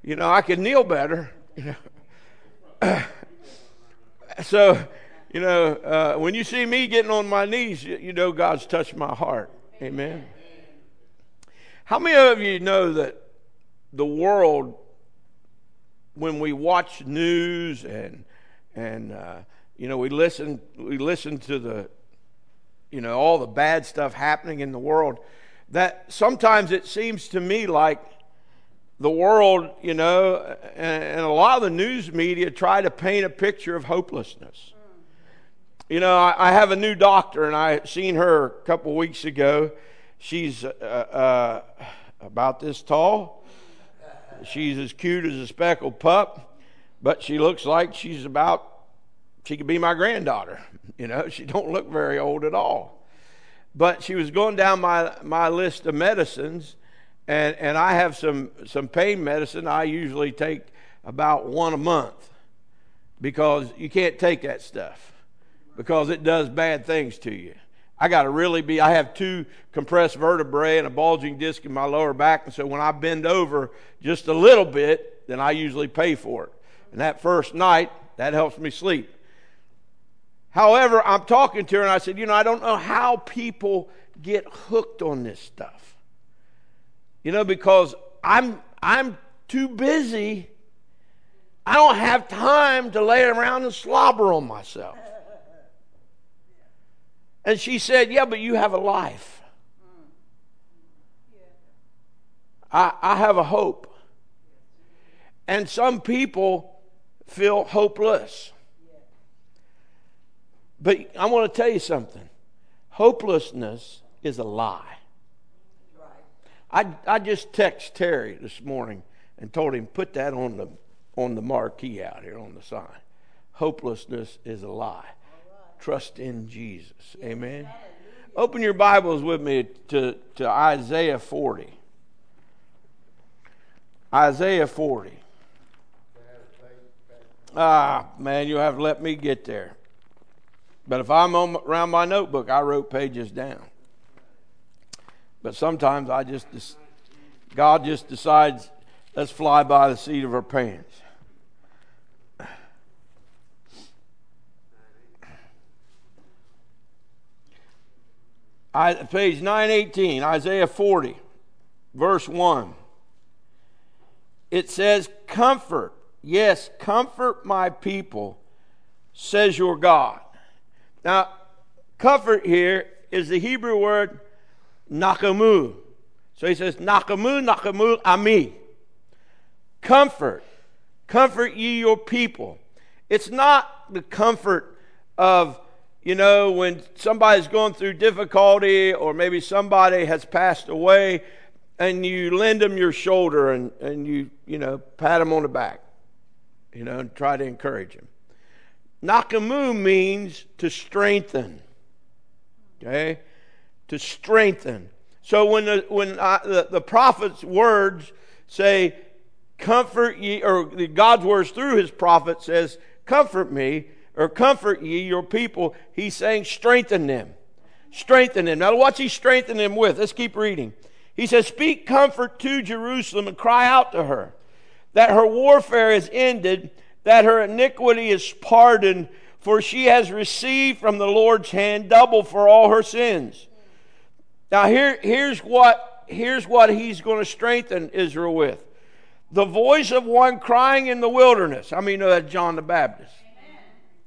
I could kneel better. So, when you see me getting on my knees, you know God's touched my heart. Amen. How many of you know that the world, when we watch news and we listen to the, all the bad stuff happening in the world, that sometimes it seems to me like the world, and a lot of the news media try to paint a picture of hopelessness. I have a new doctor, and I seen her a couple weeks ago. She's about this tall. She's as cute as a speckled pup, but she looks like she could be my granddaughter. She don't look very old at all. But she was going down my list of medicines, and I have some pain medicine. I usually take about one a month because you can't take that stuff because it does bad things to you. I have 2 compressed vertebrae and a bulging disc in my lower back, and so when I bend over just a little bit, then I usually pay for it. And that first night, that helps me sleep. However, I'm talking to her, and I said, I don't know how people get hooked on this stuff. Because I'm too busy. I don't have time to lay around and slobber on myself. And she said, yeah, but you have a life. I have a hope. And some people feel hopeless. But I want to tell you something. Hopelessness is a lie. I just texted Terry this morning and told him, put that on the marquee out here on the sign. Hopelessness is a lie. Trust in Jesus. Amen. Open your Bibles with me to Isaiah 40. Isaiah 40. Man, you'll have to let me get there. But if I'm around my notebook, I wrote pages down. But sometimes God just decides, let's fly by the seat of our pants. Page 918, Isaiah 40, verse 1. It says, comfort, yes, comfort my people, says your God. Now, comfort here is the Hebrew word nakamu. So he says, nakamu ami. Comfort ye your people. It's not the comfort of, when somebody's going through difficulty or maybe somebody has passed away and you lend them your shoulder and you pat them on the back, and try to encourage them. Nakamu means to strengthen. Okay? To strengthen. So when the prophet's words say, comfort ye, or God's words through his prophet says, comfort me, or comfort ye your people, he's saying strengthen them. Strengthen them. Now what's he strengthening them with? Let's keep reading. He says, speak comfort to Jerusalem and cry out to her, that her warfare is ended, that her iniquity is pardoned, for she has received from the Lord's hand double for all her sins. Now here's what he's going to strengthen Israel with. The voice of one crying in the wilderness. How many know that's John the Baptist? Amen.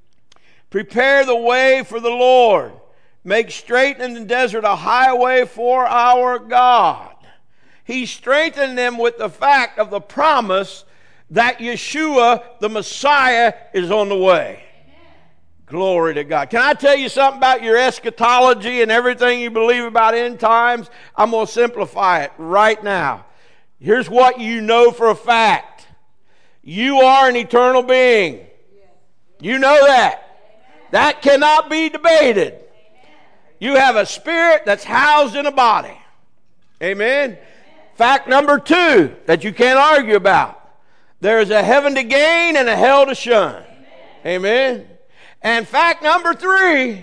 Prepare the way for the Lord. Make straight in the desert a highway for our God. He's strengthening them with the fact of the promise that Yeshua, the Messiah, is on the way. Amen. Glory to God. Can I tell you something about your eschatology and everything you believe about end times? I'm going to simplify it right now. Here's what you know for a fact. You are an eternal being. You know that. That cannot be debated. You have a spirit that's housed in a body. Amen. Fact number 2 that you can't argue about. There is a heaven to gain and a hell to shun. Amen. And fact number 3,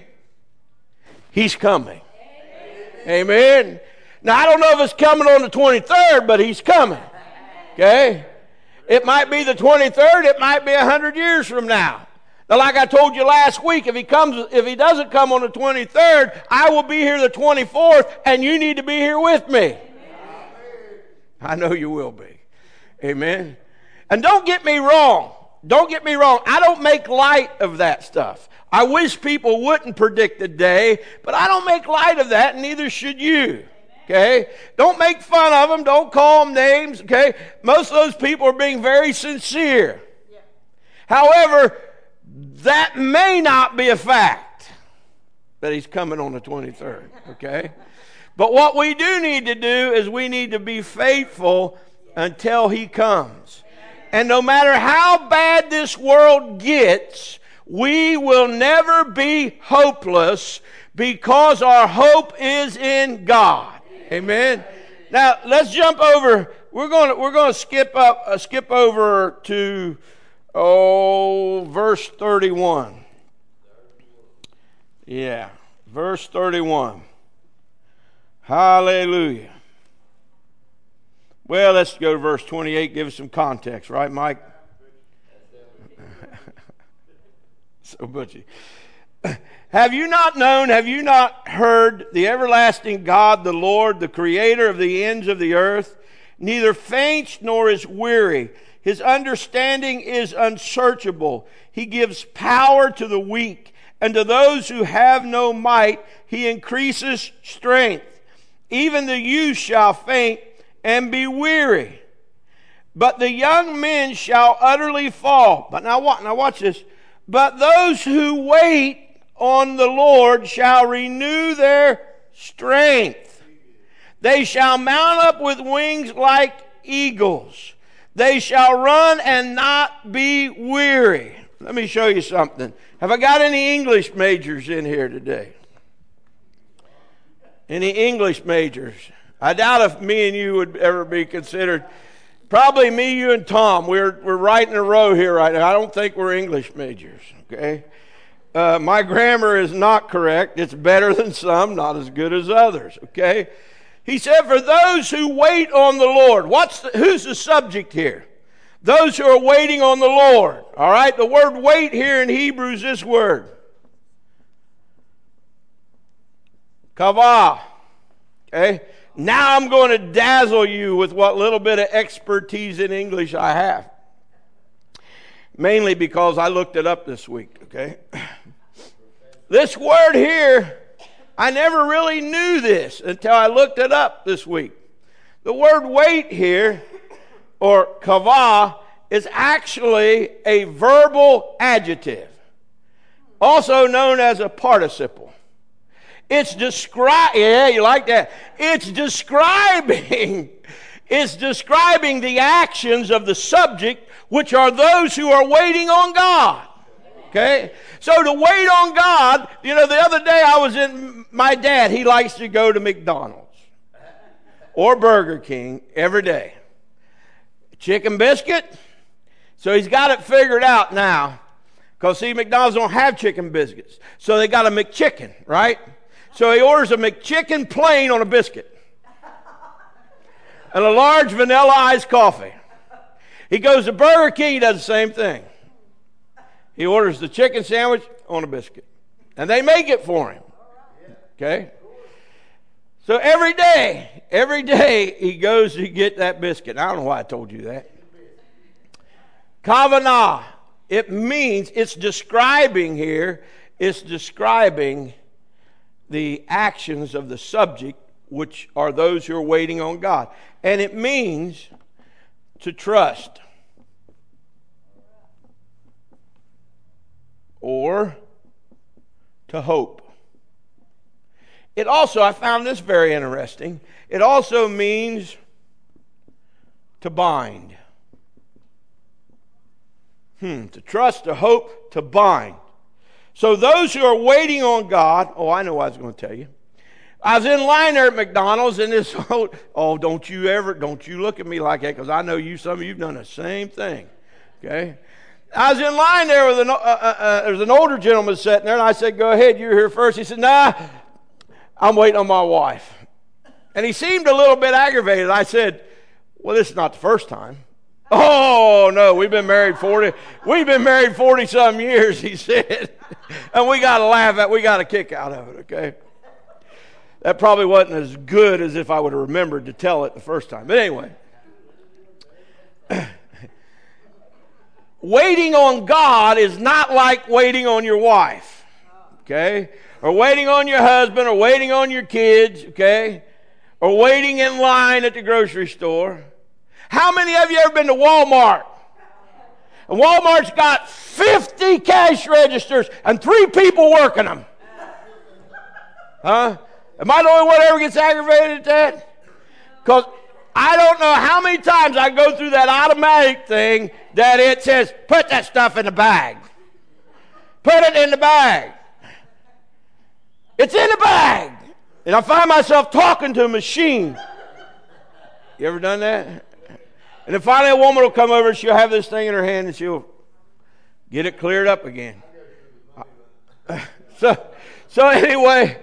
he's coming. Amen. Now, I don't know if it's coming on the 23rd, but he's coming. Okay? It might be the 23rd. It might be 100 years from now. Now, like I told you last week, if he doesn't come on the 23rd, I will be here the 24th, and you need to be here with me. Amen. I know you will be. Amen. And don't get me wrong. Don't get me wrong. I don't make light of that stuff. I wish people wouldn't predict the day, but I don't make light of that, and neither should you. Okay? Don't make fun of them. Don't call them names. Okay? Most of those people are being very sincere. Yeah. However, that may not be a fact that he's coming on the 23rd. Okay? But what we do need to do is we need to be faithful until he comes. And no matter how bad this world gets, we will never be hopeless because our hope is in God. Amen. Now let's jump over. We're going to skip over to verse 31. Yeah, verse 31. Hallelujah. Well, let's go to verse 28. Give us some context, right, Mike? So butchy. Have you not known, have you not heard the everlasting God, the Lord, the creator of the ends of the earth, neither faints nor is weary. His understanding is unsearchable. He gives power to the weak, and to those who have no might, he increases strength. Even the youth shall faint and be weary, but the young men shall utterly fall. But now watch this. But those who wait on the Lord shall renew their strength. They shall mount up with wings like eagles. They shall run and not be weary. Let me show you something. Have I got any English majors in here today? Any English majors? I doubt if me and you would ever be considered. Probably me, you, and Tom. We're right in a row here right now. I don't think we're English majors, okay? My grammar is not correct. It's better than some, not as good as others, okay? He said, for those who wait on the Lord. Who's the subject here? Those who are waiting on the Lord. All right? The word wait here in Hebrew is this word. Kavah. Okay? Now I'm going to dazzle you with what little bit of expertise in English I have. Mainly because I looked it up this week, okay? This word here, I never really knew this until I looked it up this week. The word wait here, or kavah, is actually a verbal adjective, also known as a participle. It's yeah, you like that? It's describing the actions of the subject, which are those who are waiting on God. Okay? So to wait on God, the other day I was my dad, he likes to go to McDonald's or Burger King every day. Chicken biscuit. So he's got it figured out now. Because see, McDonald's don't have chicken biscuits. So they got a McChicken, right? So he orders a McChicken plain on a biscuit. And a large vanilla iced coffee. He goes to Burger King, he does the same thing. He orders the chicken sandwich on a biscuit. And they make it for him. Okay? So every day he goes to get that biscuit. I don't know why I told you that. Kavanah. It means, it's describing the actions of the subject, which are those who are waiting on God. And it means to trust. Or to hope. It also, I found this very interesting, it also means to bind. To trust, to hope, to bind. So those who are waiting on God, I know what I was going to tell you. I was in line there at McDonald's, and this don't you look at me like that, because I know some of you've done the same thing. Okay? I was in line there with there's an older gentleman sitting there, and I said, go ahead, you're here first. He said, nah, I'm waiting on my wife. And he seemed a little bit aggravated. I said, well, this is not the first time. Oh, no, we've been married 40 some years, he said. And we got to laugh at, we got a kick out of it, okay? That probably wasn't as good as if I would have remembered to tell it the first time. But anyway. Waiting on God is not like waiting on your wife, okay? Or waiting on your husband, or waiting on your kids, okay? Or waiting in line at the grocery store. How many of you ever been to Walmart? And Walmart's got 50 cash registers and 3 people working them. Huh? Am I the only one that ever gets aggravated at that? Because I don't know how many times I go through that automatic thing that it says, put that stuff in the bag. Put it in the bag. It's in the bag. And I find myself talking to a machine. You ever done that? And then finally a woman will come over and she'll have this thing in her hand and she'll get it cleared up again. So anyway,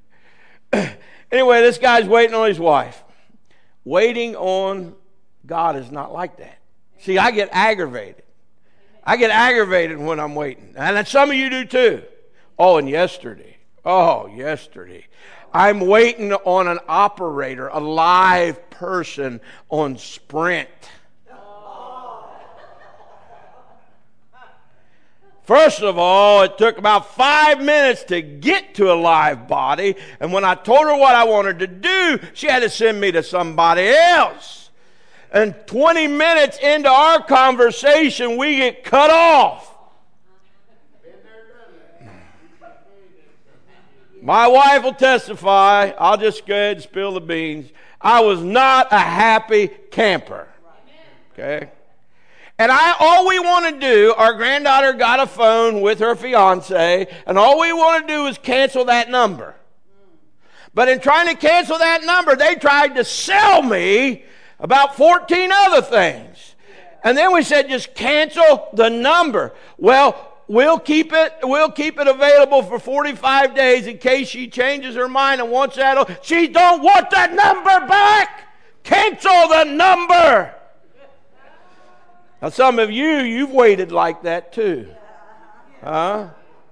this guy's waiting on his wife. Waiting on God is not like that. See, I get aggravated. I get aggravated when I'm waiting. And some of you do too. Oh, and yesterday. I'm waiting on an operator, a live person on Sprint. First of all, it took about 5 minutes to get to a live body. And when I told her what I wanted to do, she had to send me to somebody else. And 20 minutes into our conversation, we get cut off. My wife will testify. I'll just go ahead and spill the beans. I was not a happy camper. Okay? And all we want to do, our granddaughter got a phone with her fiance, and all we want to do is cancel that number. But in trying to cancel that number, they tried to sell me about 14 other things. And then we said, just cancel the number. Well, we'll keep it available for 45 days in case she changes her mind and wants that. She don't want that number back. Cancel the number. Now, some of you've waited like that too. Huh?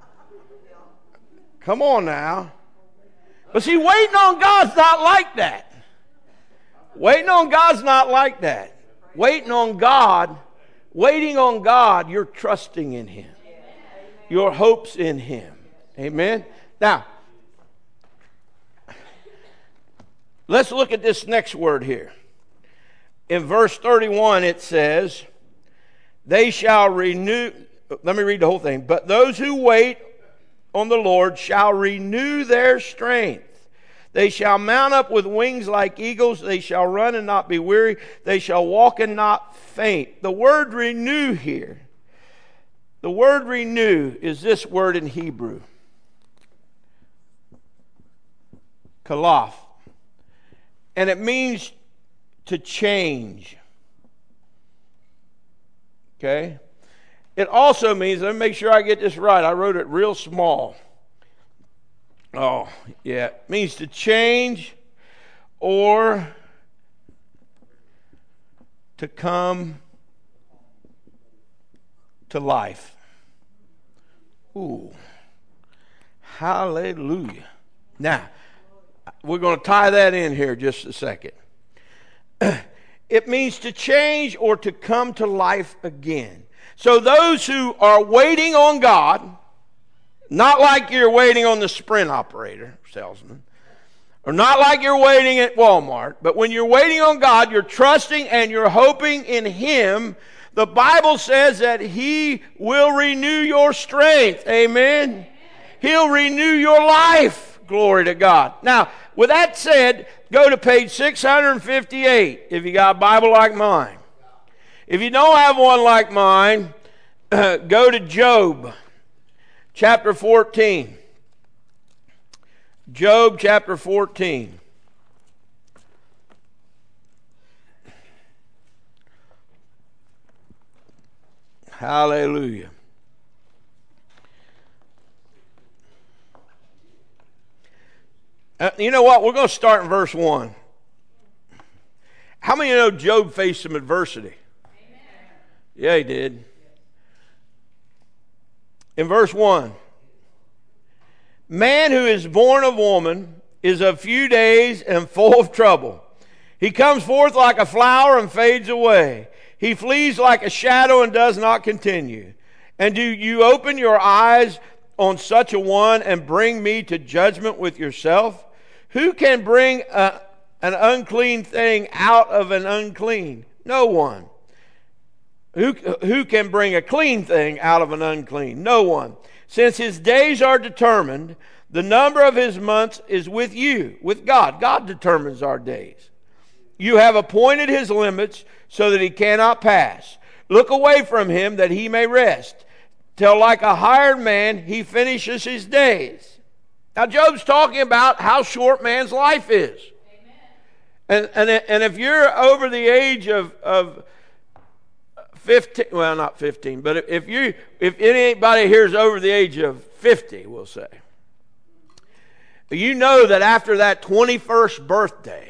Come on now. But see, waiting on God's not like that. Waiting on God's not like that. Waiting on God, you're trusting in Him. Your hope's in Him. Amen? Now, let's look at this next word here. In verse 31 it says, they shall renew, let me read the whole thing. But those who wait on the Lord shall renew their strength. They shall mount up with wings like eagles. They shall run and not be weary. They shall walk and not faint. The word renew here, the word renew is this word in Hebrew. Kalaf. And it means to change. Okay? It also means, let me make sure I get this right. I wrote it real small. Oh, yeah. It means to change or to come to life. Ooh. Hallelujah. Now, we're going to tie that in here just a second. It means to change or to come to life again. So those who are waiting on God, not like you're waiting on the Sprint operator, salesman, or not like you're waiting at Walmart, but when you're waiting on God, you're trusting and you're hoping in Him. The Bible says that He will renew your strength. Amen? He'll renew your life. Glory to God. Now, with that said, go to page 658 if you got a Bible like mine. If you don't have one like mine, go to Job chapter 14. Job chapter 14. Hallelujah. You know what? We're going to start in verse 1. How many of you know Job faced some adversity? Amen. Yeah, he did. In verse 1, man who is born of woman is of few days and full of trouble. He comes forth like a flower and fades away. He flees like a shadow and does not continue. And do you open your eyes on such a one and bring me to judgment with yourself? Who can bring an unclean thing out of an unclean? No one. Who can bring a clean thing out of an unclean? No one. Since his days are determined, the number of his months is with you, with God. God determines our days. You have appointed his limits so that he cannot pass. Look away from him that he may rest, till like a hired man he finishes his days. Now Job's talking about how short man's life is. Amen. And if you're over the age of 15, well, not 15, but if anybody here is over the age of 50, we'll say, you know that after that 21st birthday,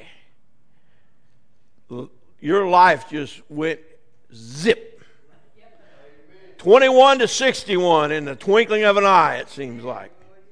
your life just went zip. 21 to 61 in the twinkling of an eye, it seems like.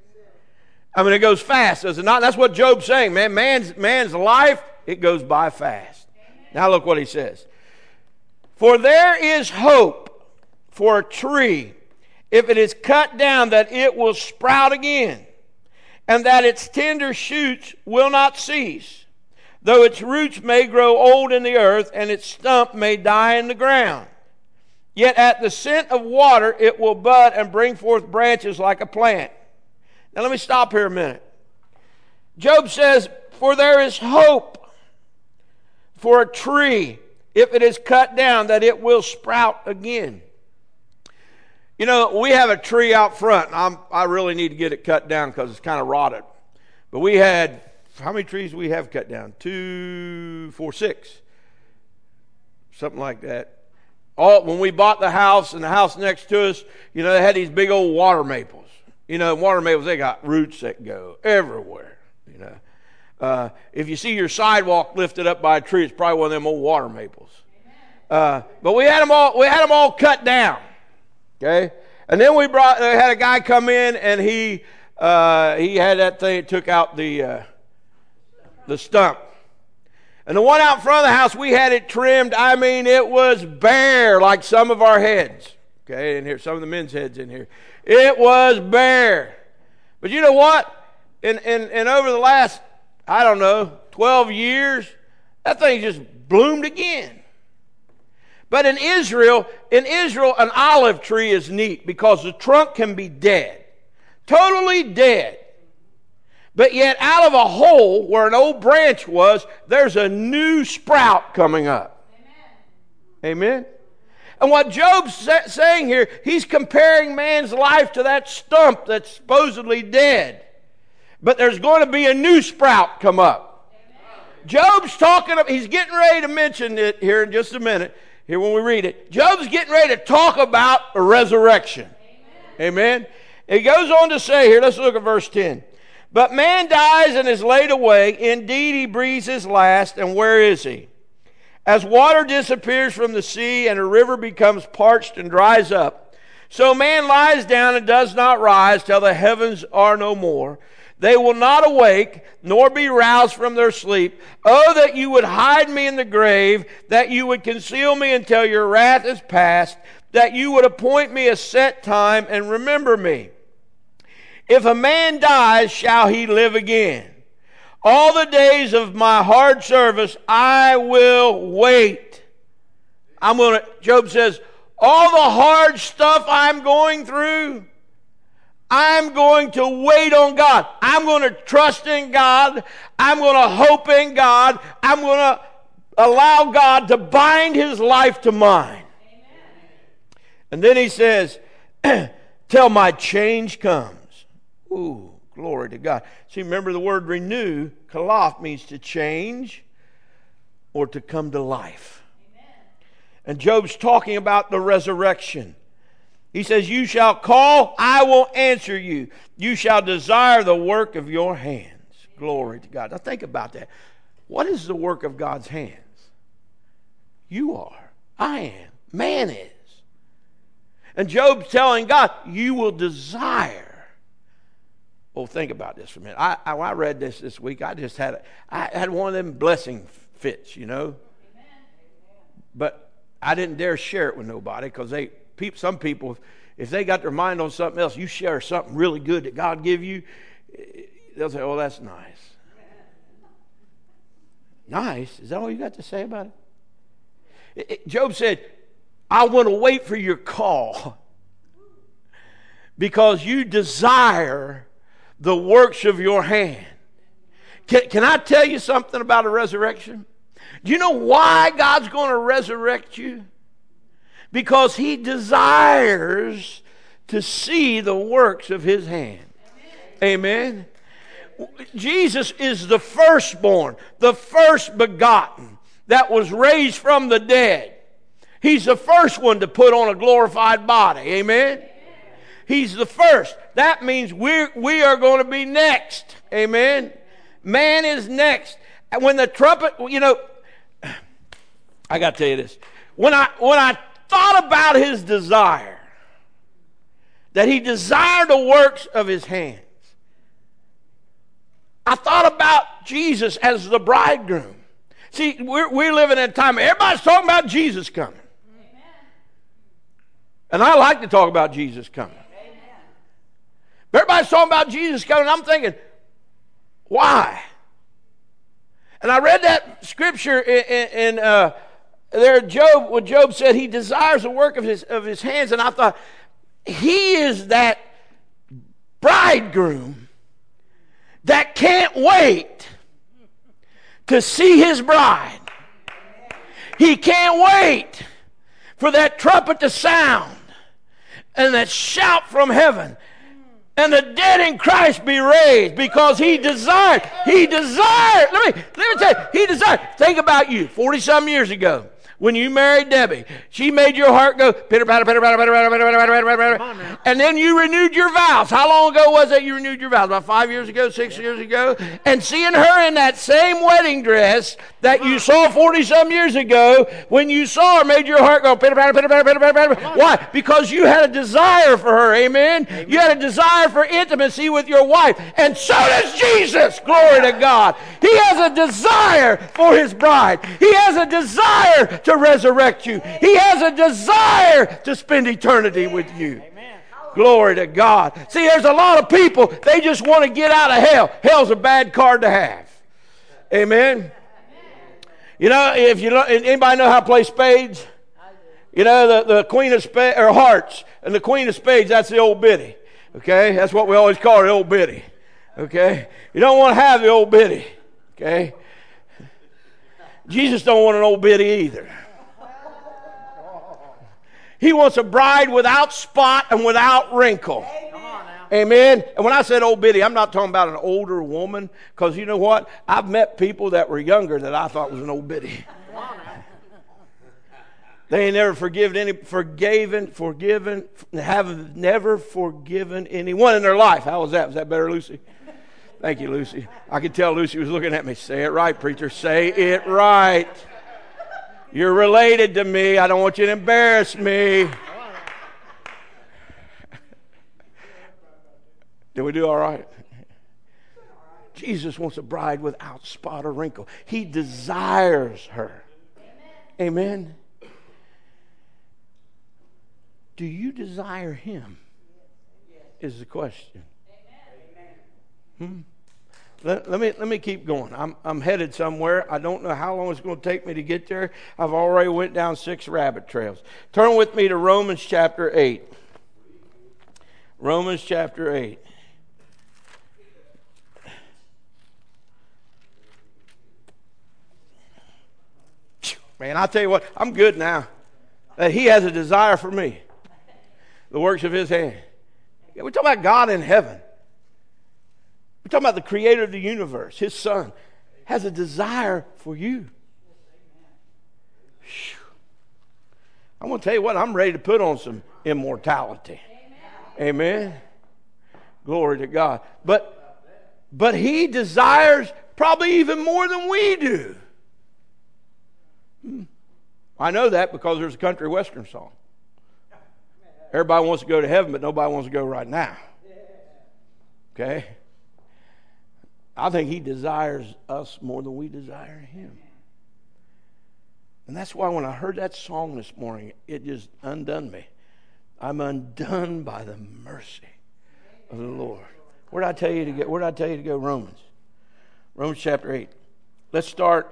I mean, it goes fast, does it not? That's what Job's saying, man. Man's life, it goes by fast. Now look what he says. For there is hope for a tree, if it is cut down, that it will sprout again, and that its tender shoots will not cease. Though its roots may grow old in the earth, and its stump may die in the ground. Yet at the scent of water it will bud and bring forth branches like a plant. Now let me stop here a minute. Job says, for there is hope for a tree, if it is cut down, that it will sprout again. You know, we have a tree out front. I really need to get it cut down because it's kind of rotted. But we had, how many trees do we have cut down? 2, 4, 6. Something like that. When we bought the house and the house next to us, you know, they had these big old water maples. You know, water maples, they got roots that go everywhere, you know. If you see your sidewalk lifted up by a tree, it's probably one of them old water maples. But we had them all cut down. Okay? And then they had a guy come in and he had that thing, took out the stump. And the one out front of the house, we had it trimmed. I mean, it was bare like some of our heads. Okay, and here, some of the men's heads in here. It was bare. But you know what? And over the last, 12 years, that thing just bloomed again. But in Israel, an olive tree is neat because the trunk can be dead. Totally dead. But yet out of a hole where an old branch was, there's a new sprout coming up. Amen? Amen? And what Job's saying here, he's comparing man's life to that stump that's supposedly dead. But there's going to be a new sprout come up. Amen. Job's he's getting ready to mention it here in just a minute, here when we read it. Job's getting ready to talk about a resurrection. Amen? Amen? He goes on to say here, let's look at verse 10. But man dies and is laid away. Indeed, he breathes his last, and where is he? As water disappears from the sea and a river becomes parched and dries up, so man lies down and does not rise till the heavens are no more. They will not awake, nor be roused from their sleep. Oh, that you would hide me in the grave, that you would conceal me until your wrath is past, that you would appoint me a set time and remember me. If a man dies, shall he live again? All the days of my hard service I will wait. Job says, all the hard stuff I'm going through, I'm going to wait on God. I'm going to trust in God. I'm going to hope in God. I'm going to allow God to bind his life to mine. Amen. And then he says, till my change comes. Ooh, glory to God. See, remember the word renew, kalaf, means to change or to come to life. Amen. And Job's talking about the resurrection. He says, you shall call, I will answer you. You shall desire the work of your hands. Glory to God. Now think about that. What is the work of God's hands? You are. I am. Man is. And Job's telling God, you will desire. Well, think about this for a minute. When I read this week, I had one of them blessing fits, you know. Amen. But I didn't dare share it with nobody because some people, if they got their mind on something else, you share something really good that God give you, they'll say, oh, that's nice. Nice? Is that all you got to say about it? Job said, I want to wait for your call because you desire the works of your hand. Can I tell you something about a resurrection? Do you know why God's going to resurrect you? Because He desires to see the works of His hand. Amen. Jesus is the firstborn, the first begotten that was raised from the dead. He's the first one to put on a glorified body. Amen. He's the first. That means we are going to be next. Amen. Man is next. And when the trumpet, you know, I got to tell you this. When I thought about His desire, that He desired the works of His hands, I thought about Jesus as the bridegroom. See, we're living in a time where everybody's talking about Jesus coming. Amen. And I like to talk about Jesus coming. Amen. But everybody's talking about Jesus coming, and I'm thinking, why? And I read that scripture in there, Job, when Job said he desires the work of his hands, and I thought, He is that bridegroom that can't wait to see His bride. He can't wait for that trumpet to sound and that shout from heaven and the dead in Christ be raised, because He desired. Let me tell you, He desired. Think about you 40-some years ago. When you married Debbie, she made your heart go pitter patter, pitter patter, pitter patter, pitter patter, pitter patter, and then you renewed your vows. How long ago was that you renewed your vows? About 5 years ago, 6 years ago? And seeing her in that same wedding dress that you saw 40-some years ago, when you saw her, made your heart go pitter patter, pitter patter, pitter patter, pitter. Why? Because you had a desire for her. Amen? You had a desire for intimacy with your wife. And so does Jesus. Glory to God. He has a desire for His bride. He has a desire to resurrect you. He has a desire to spend eternity with you. Amen. Glory to God. See, there's a lot of people, they just want to get out of hell. Hell's a bad card to have. Amen. You know, if you know, anybody know how to play spades? You know, the queen of spades, or hearts, and the queen of spades, that's the old biddy. Okay? That's what we always call her, the old biddy. Okay? You don't want to have the old biddy. Okay? Jesus don't want an old biddy either. He wants a bride without spot and without wrinkle. Amen. And when I said old biddy, I'm not talking about an older woman, because you know what? I've met people that were younger that I thought was an old biddy. They ain't never have never forgiven anyone in their life. How was that? Was that better, Lucy? Thank you, Lucy. I could tell Lucy was looking at me. Say it right, preacher. Say it right. You're related to me. I don't want you to embarrass me. Did we do all right? Jesus wants a bride without spot or wrinkle. He desires her. Amen. Do you desire Him? Is the question. Let me keep going. I'm headed somewhere. I don't know how long it's going to take me to get there. I've already went down 6 rabbit trails. Turn with me to Romans chapter 8. Romans chapter 8. Man, I'll tell you what, I'm good now. That He has a desire for me. The works of His hand. We're talking about God in heaven. We're talking about the Creator of the universe. His Son has a desire for you. Whew. I'm going to tell you what, I'm ready to put on some immortality. Amen. Glory to God. But He desires probably even more than we do. I know that because there's a country western song. Everybody wants to go to heaven, but nobody wants to go right now. Okay? I think He desires us more than we desire Him. And that's why when I heard that song this morning, it just undone me. I'm undone by the mercy of the Lord. Where did I tell you to go? Where did I tell you to go? Romans chapter 8. Let's start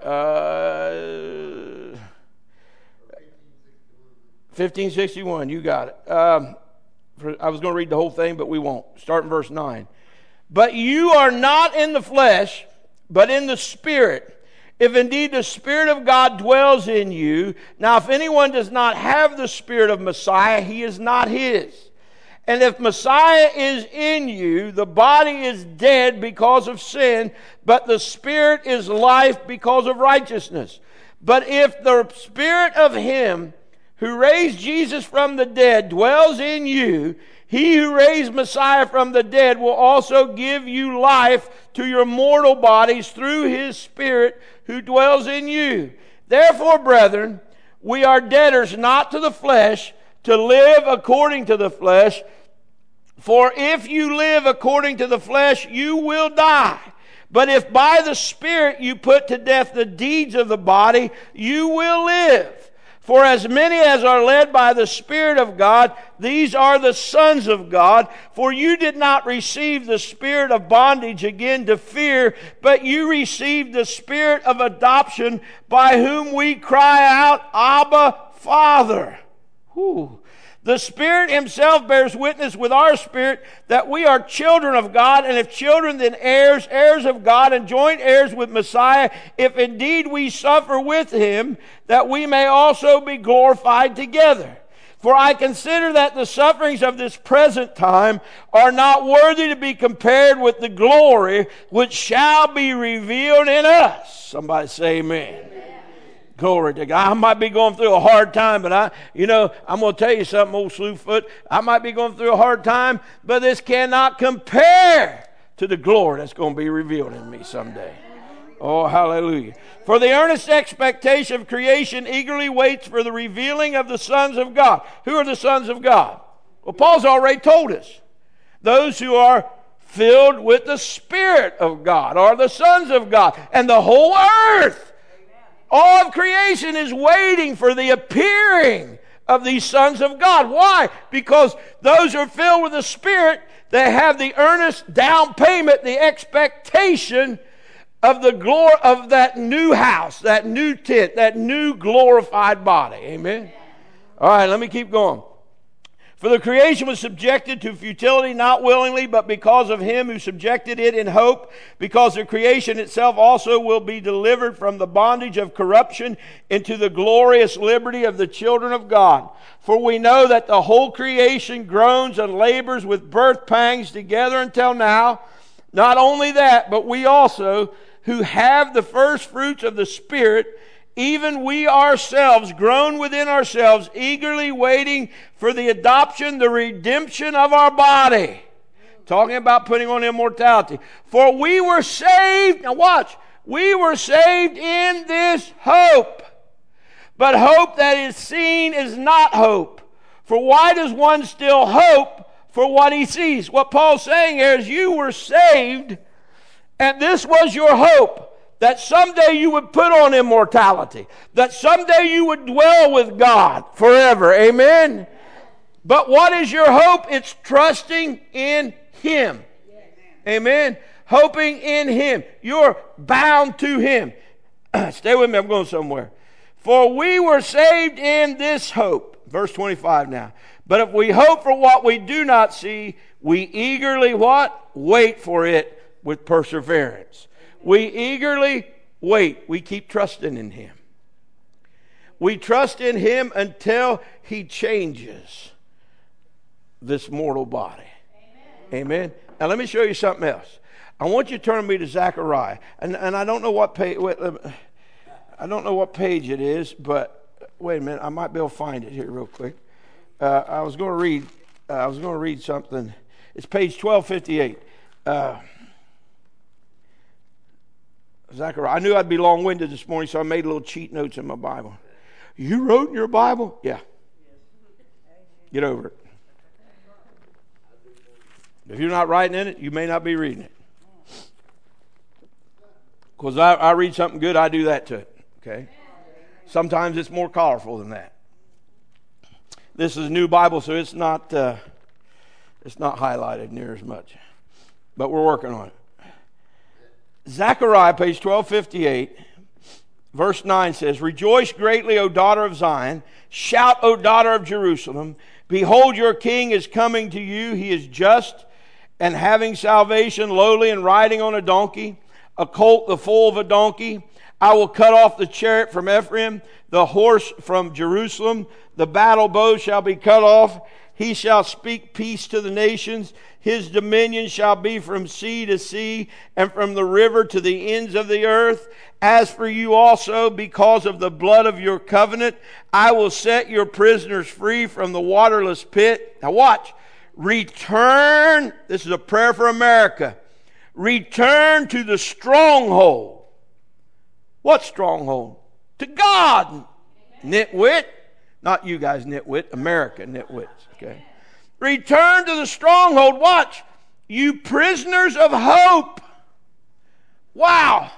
1561. You got it. I was going to read the whole thing, but we won't. Start in verse 9. But you are not in the flesh, but in the Spirit, if indeed the Spirit of God dwells in you. Now, if anyone does not have the Spirit of Messiah, he is not His. And if Messiah is in you, the body is dead because of sin, but the Spirit is life because of righteousness. But if the Spirit of Him who raised Jesus from the dead dwells in you, He who raised Messiah from the dead will also give you life to your mortal bodies through His Spirit who dwells in you. Therefore, brethren, we are debtors not to the flesh, to live according to the flesh. For if you live according to the flesh, you will die. But if by the Spirit you put to death the deeds of the body, you will live. For as many as are led by the Spirit of God, these are the sons of God. For you did not receive the spirit of bondage again to fear, but you received the Spirit of adoption, by whom we cry out, Abba, Father. Whew. The Spirit Himself bears witness with our spirit that we are children of God, and if children, then heirs, heirs of God, and joint heirs with Messiah, if indeed we suffer with Him, that we may also be glorified together. For I consider that the sufferings of this present time are not worthy to be compared with the glory which shall be revealed in us. Somebody say amen. Glory to God. I might be going through a hard time, but I'm going to tell you something, old Slewfoot. I might be going through a hard time, but this cannot compare to the glory that's going to be revealed in me someday. Oh, hallelujah. For the earnest expectation of creation eagerly waits for the revealing of the sons of God. Who are the sons of God? Well, Paul's already told us. Those who are filled with the Spirit of God are the sons of God. And the whole earth, all of creation, is waiting for the appearing of these sons of God. Why? Because those who are filled with the Spirit, they have the earnest down payment, the expectation of the glory of that new house, that new tent, that new glorified body. Amen? All right, let me keep going. For the creation was subjected to futility, not willingly, but because of Him who subjected it in hope, because the creation itself also will be delivered from the bondage of corruption into the glorious liberty of the children of God. For we know that the whole creation groans and labors with birth pangs together until now. Not only that, but we also, who have the first fruits of the Spirit, even we ourselves groan within ourselves, eagerly waiting for the adoption, the redemption of our body. Talking about putting on immortality. For we were saved, now watch, we were saved in this hope. But hope that is seen is not hope. For why does one still hope for what he sees? What Paul's saying here is you were saved, and this was your hope. That someday you would put on immortality. That someday you would dwell with God forever. Amen? But what is your hope? It's trusting in Him. Amen? Hoping in Him. You're bound to Him. Stay with me, I'm going somewhere. For we were saved in this hope. Verse 25 now. But if we hope for what we do not see, we eagerly what? Wait for it with perseverance. We eagerly wait. We keep trusting in Him. We trust in Him until He changes this mortal body. Amen. Now let me show you something else. I want you to turn me to Zechariah. And I don't know what page. I don't know what page it is, but wait a minute. I might be able to find it here real quick. I was going to read something. It's page 1258. Zechariah. I knew I'd be long-winded this morning, so I made little cheat notes in my Bible. You wrote in your Bible? Yeah. Get over it. If you're not writing in it, you may not be reading it. Because I read something good, I do that to it. Okay? Sometimes it's more colorful than that. This is a new Bible, so it's not highlighted near as much. But we're working on it. Zechariah, page 1258, verse 9 says, Rejoice greatly, O daughter of Zion. Shout, O daughter of Jerusalem. Behold, your king is coming to you. He is just and having salvation, lowly and riding on a donkey, a colt, the foal of a donkey. I will cut off the chariot from Ephraim, the horse from Jerusalem. The battle bow shall be cut off. He shall speak peace to the nations. His dominion shall be from sea to sea and from the river to the ends of the earth. As for you also, because of the blood of your covenant, I will set your prisoners free from the waterless pit. Now watch. Return. This is a prayer for America. Return to the stronghold. What stronghold? To God. Nitwit. Not you guys nitwit. America nitwits. Okay. Return to the stronghold. Watch. You prisoners of hope. Wow.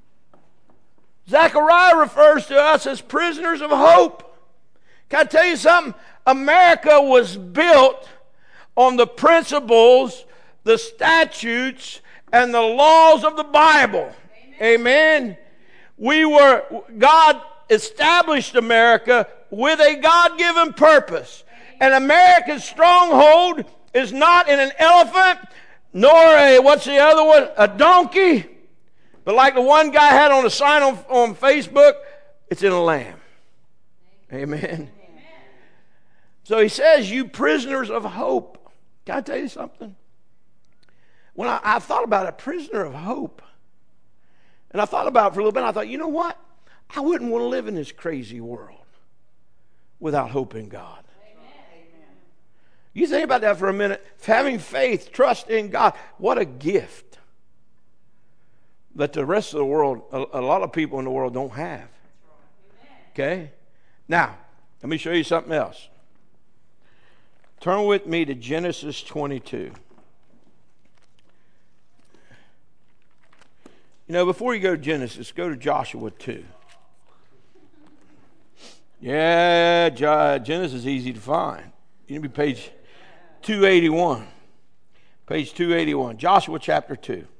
Zechariah refers to us as prisoners of hope. Can I tell you something? America was built on the principles, the statutes, and the laws of the Bible. Amen. God established America with a God-given purpose. And America's stronghold is not in an elephant, nor what's the other one? A donkey. But like the one guy had on a sign on Facebook, it's in a lamb. Amen. So he says, you prisoners of hope. Can I tell you something? When I thought about a prisoner of hope, and I thought about it for a little bit, I thought, you know what? I wouldn't want to live in this crazy world without hope in God. Amen. You think about that for a minute. Having faith, trust in God, what a gift that the rest of the world, a lot of people in the world don't have. Okay? Now, let me show you something else. Turn with me to Genesis 22. You know, before you go to Genesis, go to Joshua 2. Yeah, Genesis is easy to find. You need to be page 281. Page 281. Joshua chapter 2.